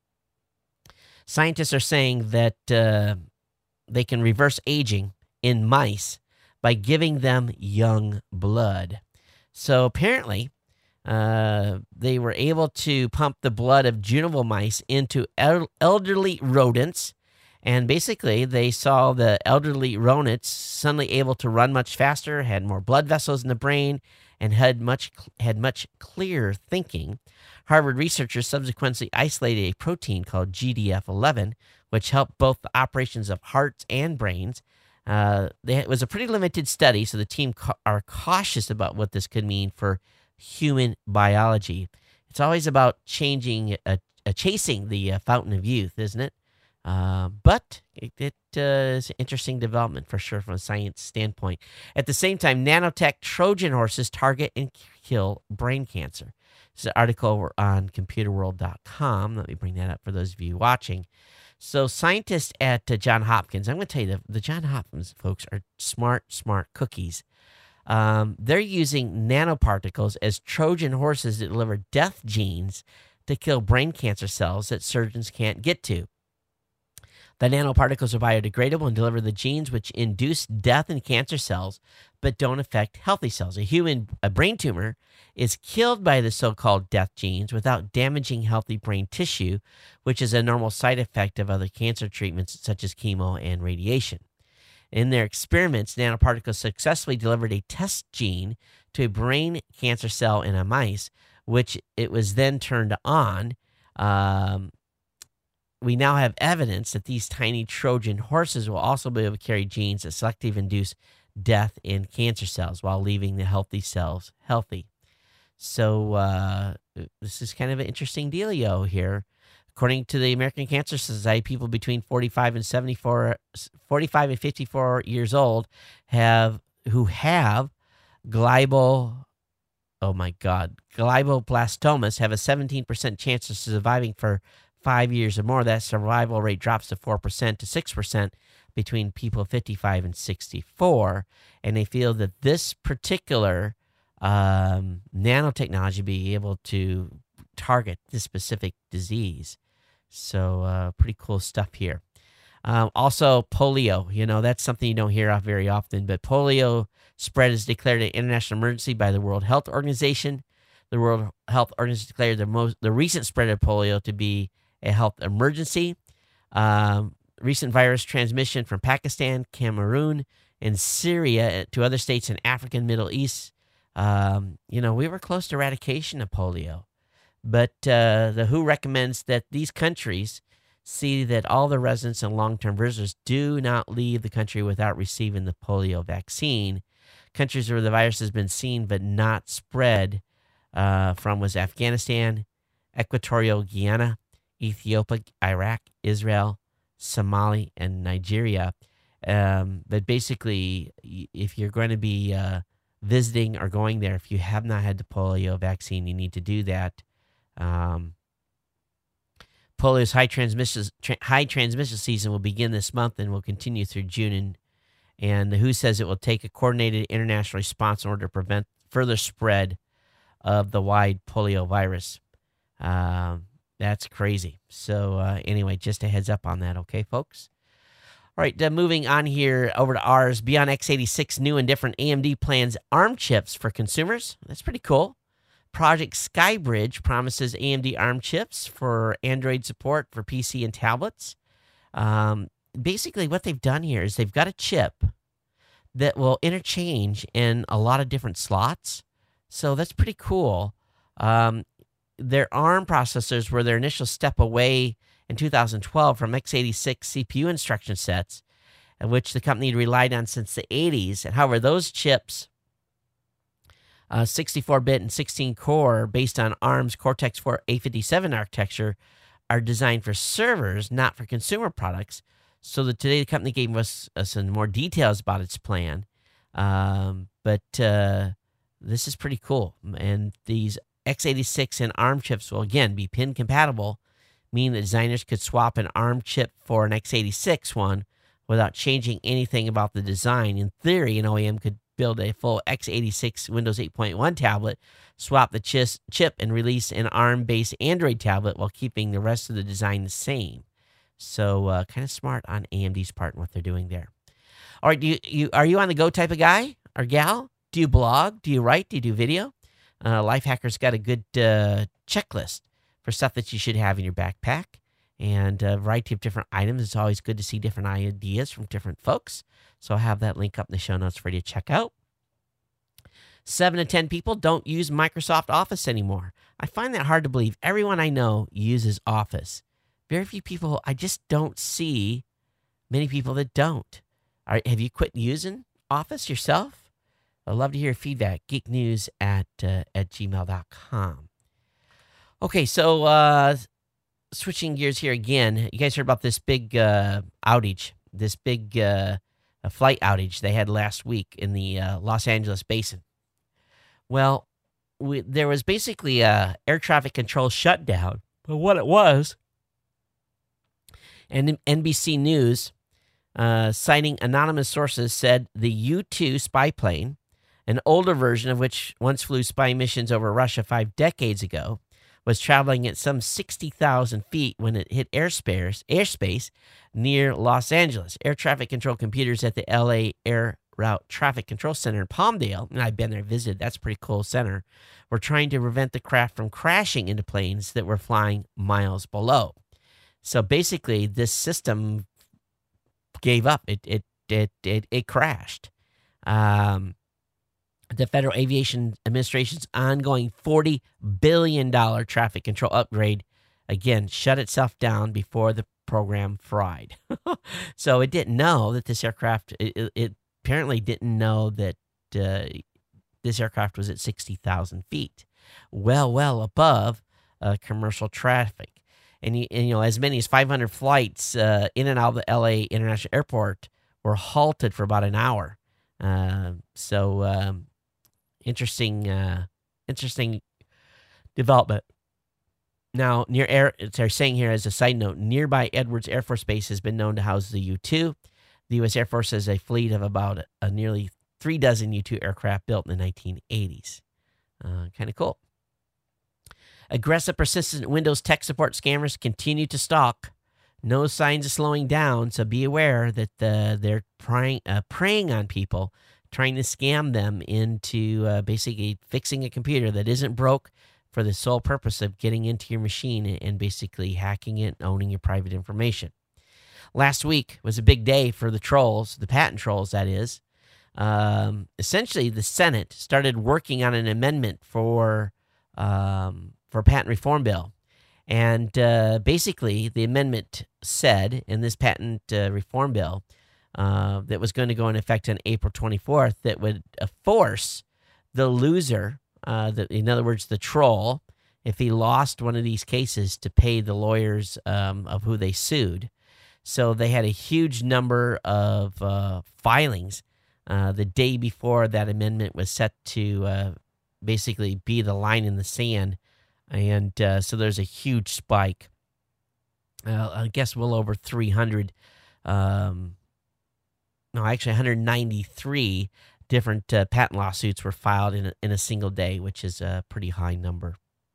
S1: Scientists are saying that uh, they can reverse aging in mice by giving them young blood. So apparently, uh, they were able to pump the blood of juvenile mice into el- elderly rodents. And basically, they saw the elderly rodents suddenly able to run much faster, had more blood vessels in the brain, and had much had much clearer thinking. Harvard researchers subsequently isolated a protein called G D F eleven, which helped both the operations of hearts and brains. Uh, they, it was a pretty limited study, so the team ca- are cautious about what this could mean for human biology. It's always about changing, uh, uh, chasing the uh, fountain of youth, isn't it? Uh, but it, it uh, is an interesting development for sure from a science standpoint. At the same time, nanotech Trojan horses target and kill brain cancer. This is an article on computer world dot com. Let me bring that up for those of you watching. So scientists at uh, Johns Hopkins, I'm going to tell you, the, the Johns Hopkins folks are smart, smart cookies. Um, they're using nanoparticles as Trojan horses that deliver death genes to kill brain cancer cells that surgeons can't get to. The nanoparticles are biodegradable and deliver the genes which induce death in cancer cells but don't affect healthy cells. A human a brain tumor is killed by the so-called death genes without damaging healthy brain tissue, which is a normal side effect of other cancer treatments such as chemo and radiation. In their experiments, nanoparticles successfully delivered a test gene to a brain cancer cell in a mice, which it was then turned on. Um, We now have evidence that these tiny Trojan horses will also be able to carry genes that selectively induce death in cancer cells while leaving the healthy cells healthy. So uh, this is kind of an interesting dealio here. According to the American Cancer Society, people between forty-five and seventy-four, forty-five and fifty-four years old have who have glioblastoma, oh my God, glioblastomas have a seventeen percent chance of surviving for five years or more. That survival rate drops to four percent to six percent between people fifty-five and sixty-four. And they feel that this particular um, nanotechnology be able to target this specific disease. So uh, pretty cool stuff here. Um, also, polio, you know, that's something you don't hear of very often, but polio spread is declared an international emergency by the World Health Organization. The World Health Organization declared the most the recent spread of polio to be a health emergency. Um, recent virus transmission from Pakistan, Cameroon, and Syria to other states in Africa and Middle East. Um, you know, we were close to eradication of polio. But uh, the W H O recommends that these countries see that all the residents and long-term visitors do not leave the country without receiving the polio vaccine. Countries where the virus has been seen but not spread uh, from was Afghanistan, Equatorial Guinea, Ethiopia, Iraq, Israel, Somalia, and Nigeria. Um, but basically, if you're going to be uh, visiting or going there, if you have not had the polio vaccine, you need to do that. Um, polio's high transmission tra- high transmission season will begin this month and will continue through June. And, and the W H O says it will take a coordinated international response in order to prevent further spread of the wide polio virus. Um, That's crazy. So uh, anyway, just a heads up on that, okay, folks? All right, uh, moving on here over to ours. Beyond x eighty-six, new and different A M D plans ARM chips for consumers. That's pretty cool. Project Skybridge promises A M D ARM chips for Android support for P C and tablets. Um, basically, what they've done here is they've got a chip that will interchange in a lot of different slots. So that's pretty cool. Um, Their ARM processors were their initial step away in two thousand twelve from x eighty-six C P U instruction sets, which the company had relied on since the eighties. And however, those chips, uh, sixty-four bit and sixteen core, based on ARM's Cortex four A fifty-seven architecture, are designed for servers, not for consumer products. So that today the company gave us uh, some more details about its plan. Um, but uh, this is pretty cool. And these x eighty-six and ARM chips will, again, be pin compatible, meaning that designers could swap an ARM chip for an x eighty-six one without changing anything about the design. In theory, an O E M could build a full x eighty-six Windows eight point one tablet, swap the chis- chip, and release an ARM-based Android tablet while keeping the rest of the design the same. So uh, kind of smart on A M D's part and what they're doing there. All right, do you, you are you on the go type of guy or gal? Do you blog? Do you write? Do you do video? Uh, Lifehacker's got a good uh, checklist for stuff that you should have in your backpack, and a variety of different items. It's always good to see different ideas from different folks. So I'll have that link up in the show notes for you to check out. Seven to ten people don't use Microsoft Office anymore. I find that hard to believe. Everyone I know uses Office. Very few people, I just don't see many people that don't. Are, have you quit using Office yourself? I'd love to hear feedback. geeknews at, uh, at gmail dot com. Okay, so uh, switching gears here again. You guys heard about this big uh, outage, this big uh, flight outage they had last week in the uh, Los Angeles basin. Well, we, there was basically a air traffic control shutdown. But what it was, and N B C News, uh, citing anonymous sources, said the U two spy plane, an older version of which once flew spy missions over Russia five decades ago, was traveling at some sixty thousand feet when it hit airspace, airspace near Los Angeles. Air traffic control computers at the L A Air Route Traffic Control Center in Palmdale, and I've been there visited, that's a pretty cool center, were trying to prevent the craft from crashing into planes that were flying miles below. So basically, this system gave up. It it it it, it crashed. Um, the Federal Aviation Administration's ongoing forty billion dollars traffic control upgrade, again, shut itself down before the program fried. So it didn't know that this aircraft, it, it apparently didn't know that uh, this aircraft was at sixty thousand feet, well, well above uh, commercial traffic. And you, and, you know, as many as five hundred flights uh, in and out of the L A International Airport were halted for about an hour. Uh, so um, interesting, uh, interesting development. Now, near air, they're saying here as a side note, nearby Edwards Air Force Base has been known to house the U two. The U S Air Force has a fleet of about a, a nearly three dozen U two aircraft built in the nineteen eighties. Uh, kind of cool. Aggressive, persistent Windows tech support scammers continue to stalk. No signs of slowing down, so be aware that uh, they're preying, uh, preying on people, trying to scam them into uh, basically fixing a computer that isn't broke for the sole purpose of getting into your machine and basically hacking it and owning your private information. Last week was a big day for the trolls, the patent trolls, that is. Um, essentially, the Senate started working on an amendment for... Um, for a patent reform bill. And uh, basically, the amendment said in this patent uh, reform bill uh, that was going to go into effect on April twenty-fourth that would uh, force the loser, uh, the, in other words, the troll, if he lost one of these cases, to pay the lawyers um, of who they sued. So they had a huge number of uh, filings uh, the day before that amendment was set to uh, basically be the line in the sand. And uh, so there's a huge spike. Uh, I guess well over three hundred, um, no, actually one hundred ninety-three different uh, patent lawsuits were filed in a, in a single day, which is a pretty high number.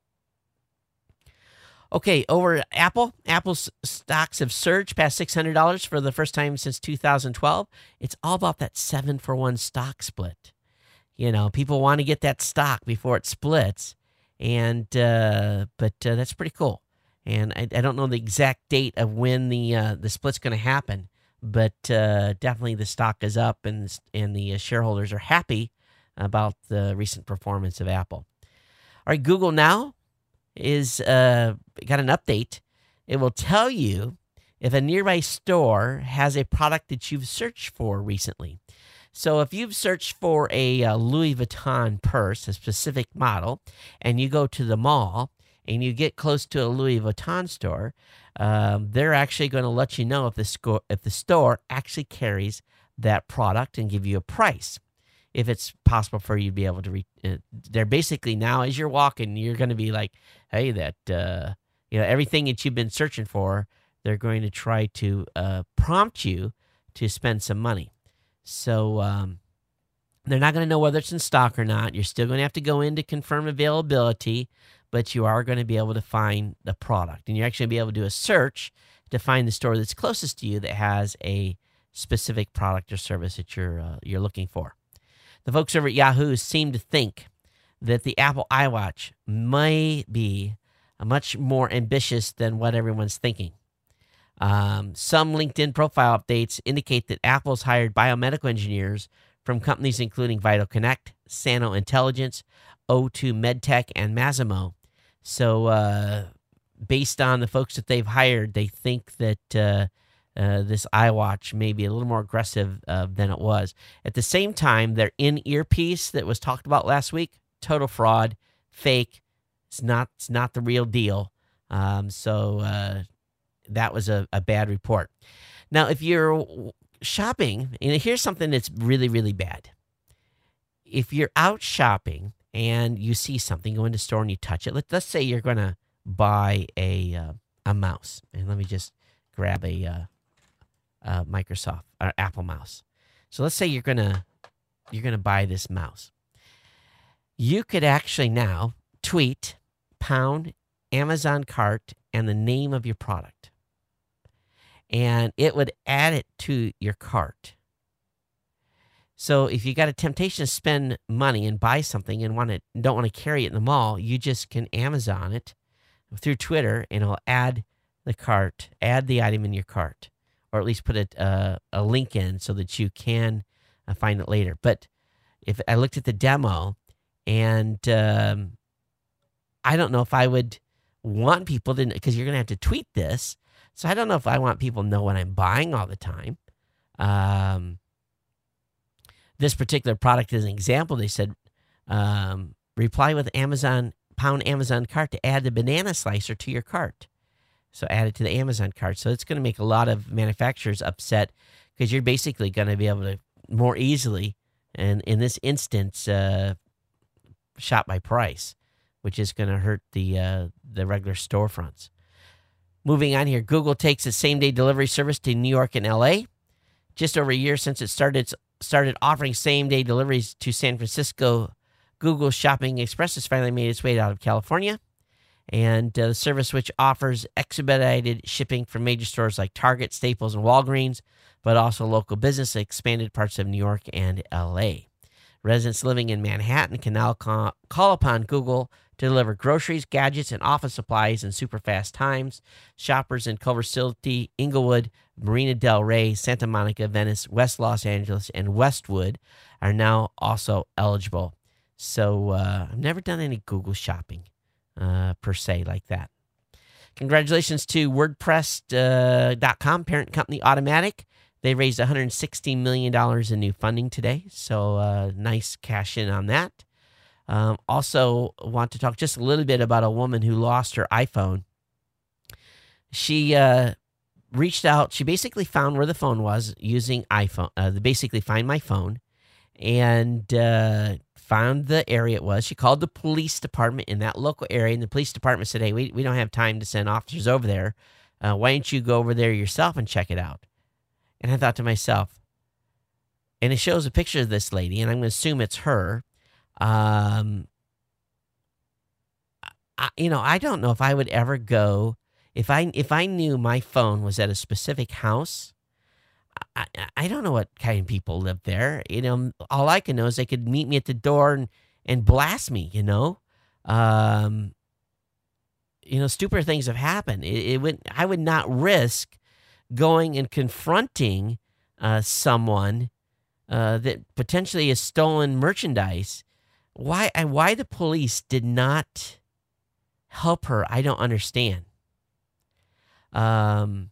S1: Okay, over at Apple. Apple's stocks have surged past six hundred dollars for the first time since two thousand twelve. It's all about that seven for one stock split. You know, people want to get that stock before it splits. And uh, but uh, that's pretty cool, and I, I don't know the exact date of when the uh, the split's going to happen, but uh, definitely the stock is up, and and the shareholders are happy about the recent performance of Apple. All right, Google now is uh, got an update. It will tell you if a nearby store has a product that you've searched for recently. So if you've searched for a uh, Louis Vuitton purse, a specific model, and you go to the mall and you get close to a Louis Vuitton store, um, they're actually going to let you know if the, sco- if the store actually carries that product and give you a price. If it's possible for you to be able to read, uh, they're basically now as you're walking, you're going to be like, hey, that, uh, you know, everything that you've been searching for, they're going to try to uh, prompt you to spend some money. So um, they're not going to know whether it's in stock or not. You're still going to have to go in to confirm availability, but you are going to be able to find the product. And you're actually going to be able to do a search to find the store that's closest to you that has a specific product or service that you're uh, you're looking for. The folks over at Yahoo seem to think that the Apple iWatch may be much more ambitious than what everyone's thinking. Um, some LinkedIn profile updates indicate that Apple's hired biomedical engineers from companies including VitalConnect, Sano Intelligence, O two MedTech, and Masimo. So uh, based on the folks that they've hired, they think that uh, uh, this iWatch may be a little more aggressive uh, than it was. At the same time, their in-ear piece that was talked about last week, total fraud, fake. It's not, it's not the real deal. Um, so uh, that was a, a bad report. Now, if you're shopping, and here's something that's really, really bad. If you're out shopping and you see something, go into the store and you touch it. Let, let's say you're going to buy a uh, a mouse. And let me just grab a, uh, a Microsoft or Apple mouse. So let's say you're going to you're going to buy this mouse. You could actually now tweet pound Amazon cart and the name of your product. And it would add it to your cart. So if you got a temptation to spend money and buy something and want to, don't want to carry it in the mall, you just can Amazon it through Twitter, and it'll add the cart, add the item in your cart, or at least put a, uh, a link in so that you can uh, find it later. But if I looked at the demo, and um, I don't know if I would want people to, because you're going to have to tweet this. So I don't know if I want people to know what I'm buying all the time. Um, this particular product as an example, they said, um, reply with Amazon, pound Amazon cart to add the banana slicer to your cart. So add it to the Amazon cart. So it's going to make a lot of manufacturers upset because you're basically going to be able to more easily, and in this instance, uh, shop by price, which is going to hurt the uh, the regular storefronts. Moving on here, Google takes its same-day delivery service to New York and L A. Just over a year since it started started offering same-day deliveries to San Francisco, Google Shopping Express has finally made its way out of California. And uh, the service, which offers expedited shipping from major stores like Target, Staples, and Walgreens, but also local business, expanded parts of New York and L A. Residents living in Manhattan can now call, call upon Google to deliver groceries, gadgets, and office supplies in super fast times. Shoppers in Culver City, Inglewood, Marina Del Rey, Santa Monica, Venice, West Los Angeles, and Westwood are now also eligible. So uh, I've never done any Google shopping uh, per se like that. Congratulations to WordPress dot com, uh, parent company Automatic. They raised one hundred sixty million dollars in new funding today, so uh, nice cash in on that. Um, also want to talk just a little bit about a woman who lost her iPhone. She uh, reached out. She basically found where the phone was using iPhone, uh, the basically Find My Phone, and uh, found the area it was. She called the police department in that local area, and the police department said, hey, we, we don't have time to send officers over there. Uh, why don't you go over there yourself and check it out? And I thought to myself, and it shows a picture of this lady, and I'm going to assume it's her. Um, I, you know, I don't know if I would ever go, if I if I knew my phone was at a specific house, I, I don't know what kind of people live there. You know, all I can know is they could meet me at the door and, and blast me, you know. Um, you know, stupider things have happened. It, it would I would not risk going and confronting uh, someone uh, that potentially has stolen merchandise. Why and why the police did not help her, I don't understand. Um,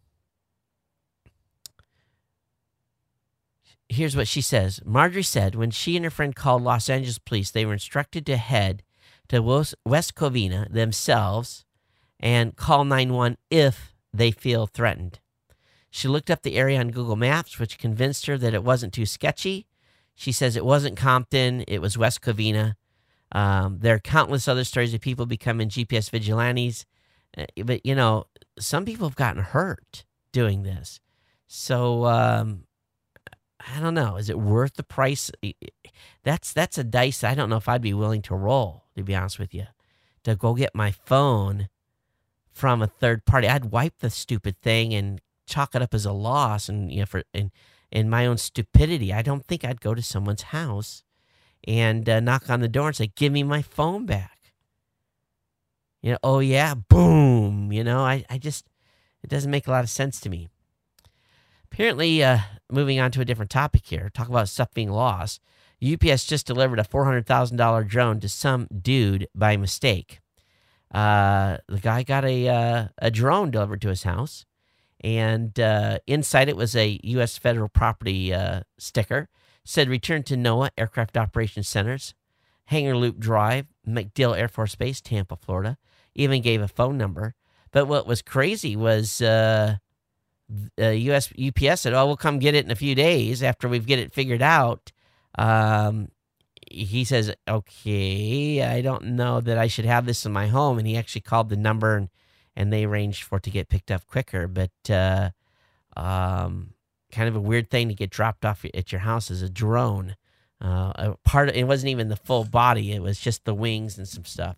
S1: here's what she says. Marjorie said when she and her friend called Los Angeles police, they were instructed to head to West West Covina themselves and call nine one one if they feel threatened. She looked up the area on Google Maps, which convinced her that it wasn't too sketchy. She says it wasn't Compton, it was West Covina. Um, there are countless other stories of people becoming G P S vigilantes. Uh, but, you know, some people have gotten hurt doing this. So, um, I don't know. Is it worth the price? That's that's a dice I don't know if I'd be willing to roll, to be honest with you, to go get my phone from a third party. I'd wipe the stupid thing and chalk it up as a loss. And, you know, for in, in my own stupidity, I don't think I'd go to someone's house and uh, knock on the door and say, give me my phone back. You know, oh, yeah, boom. You know, I, I just, it doesn't make a lot of sense to me. Apparently, uh, moving on to a different topic here, talk about stuff being lost. U P S just delivered a four hundred thousand dollars drone to some dude by mistake. Uh, the guy got a uh, a drone delivered to his house, and uh, inside it was a U S federal property uh, sticker. Said return to NOAA Aircraft Operations Centers, Hangar Loop Drive, MacDill Air Force Base, Tampa, Florida. Even gave a phone number. But what was crazy was uh, uh, U S U P S said, oh, we'll come get it in a few days after we get it figured out. Um, he says, okay, I don't know that I should have this in my home. And he actually called the number, and, and they arranged for it to get picked up quicker. But uh, um, kind of a weird thing to get dropped off at your house as a drone. Uh, a part of, it wasn't even the full body. It was just the wings and some stuff.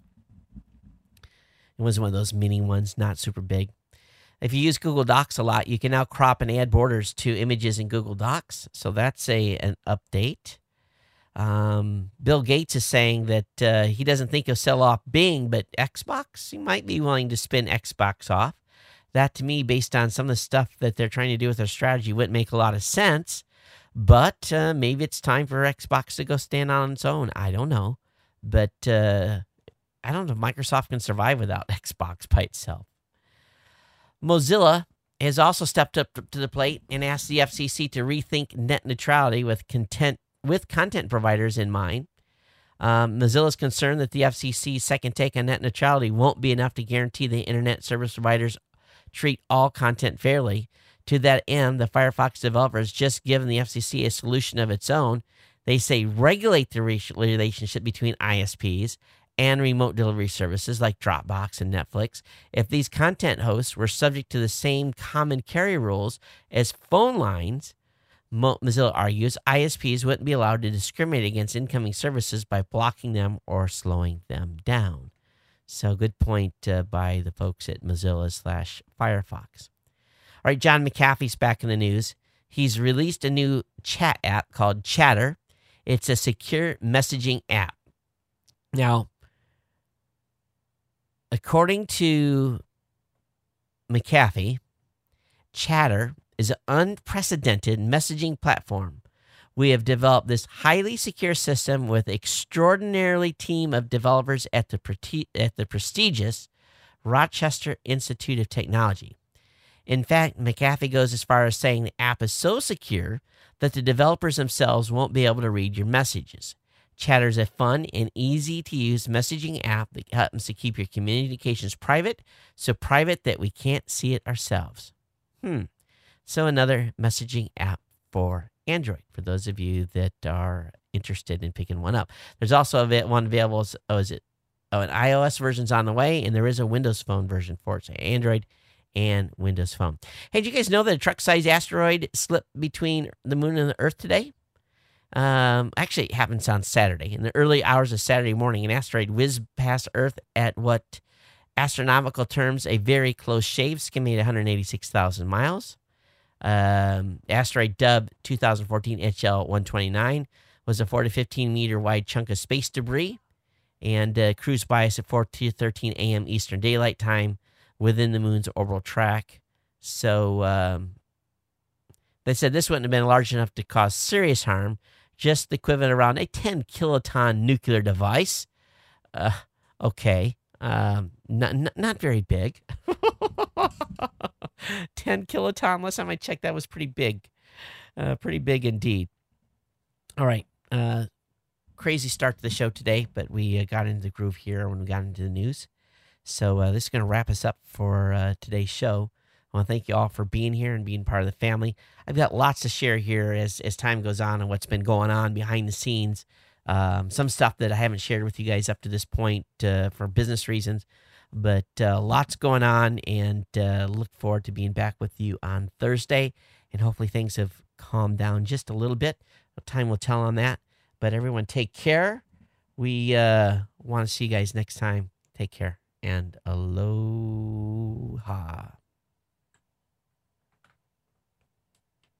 S1: It was one of those mini ones, not super big. If you use Google Docs a lot, you can now crop and add borders to images in Google Docs. So that's a an update. Um, Bill Gates is saying that uh, he doesn't think he'll sell off Bing, but Xbox, he might be willing to spin Xbox off. That, to me, based on some of the stuff that they're trying to do with their strategy, wouldn't make a lot of sense. But uh, maybe it's time for Xbox to go stand on its own. I don't know. But uh, I don't know if Microsoft can survive without Xbox by itself. Mozilla has also stepped up to the plate and asked the F C C to rethink net neutrality with content with content providers in mind. Um, Mozilla is concerned that the F C C's second take on net neutrality won't be enough to guarantee the internet service providers treat all content fairly. To that end, the Firefox developers just given the F C C a solution of its own. They say regulate the relationship between I S Ps and remote delivery services like Dropbox and Netflix. If these content hosts were subject to the same common carrier rules as phone lines, Mozilla argues, I S Ps wouldn't be allowed to discriminate against incoming services by blocking them or slowing them down. So good point uh, by the folks at Mozilla slash Firefox. All right, John McAfee's back in the news. He's released a new chat app called Chatter. It's a secure messaging app. Now, according to McAfee, Chatter is an unprecedented messaging platform. We have developed this highly secure system with extraordinarily team of developers at the pre- at the prestigious Rochester Institute of Technology. In fact, McAfee goes as far as saying the app is so secure that the developers themselves won't be able to read your messages. Chatter is a fun and easy-to-use messaging app that helps to keep your communications private, so private that we can't see it ourselves. Hmm. So another messaging app for Android, for those of you that are interested in picking one up. There's also a one available, oh, is it, oh, an iOS version's on the way, and there is a Windows Phone version for it, so Android and Windows Phone. Hey, did you guys know that a truck-sized asteroid slipped between the moon and the Earth today? Um, actually, it happens on Saturday. In the early hours of Saturday morning, an asteroid whizzed past Earth at what astronomical terms a very close shave, skimming at one hundred eighty-six thousand miles. Um, asteroid dubbed two thousand fourteen H L one twenty-nine was a four to fifteen meter wide chunk of space debris and uh, cruised by us at four to thirteen a.m. Eastern Daylight Time within the moon's orbital track. So um, they said this wouldn't have been large enough to cause serious harm, just the equivalent around a ten kiloton nuclear device. Uh, okay. Um, not, not, not very big. ten kiloton, last time I checked, that was pretty big. Uh, pretty big indeed. All right. Uh, crazy start to the show today, but we uh, got into the groove here when we got into the news. So uh, this is going to wrap us up for uh, today's show. I want to thank you all for being here and being part of the family. I've got lots to share here as, as time goes on and what's been going on behind the scenes. Um, some stuff that I haven't shared with you guys up to this point uh, for business reasons, but uh, lots going on, and uh, look forward to being back with you on Thursday. And hopefully things have calmed down just a little bit. Time will tell on that. But everyone, take care. We uh, want to see you guys next time. Take care, and aloha.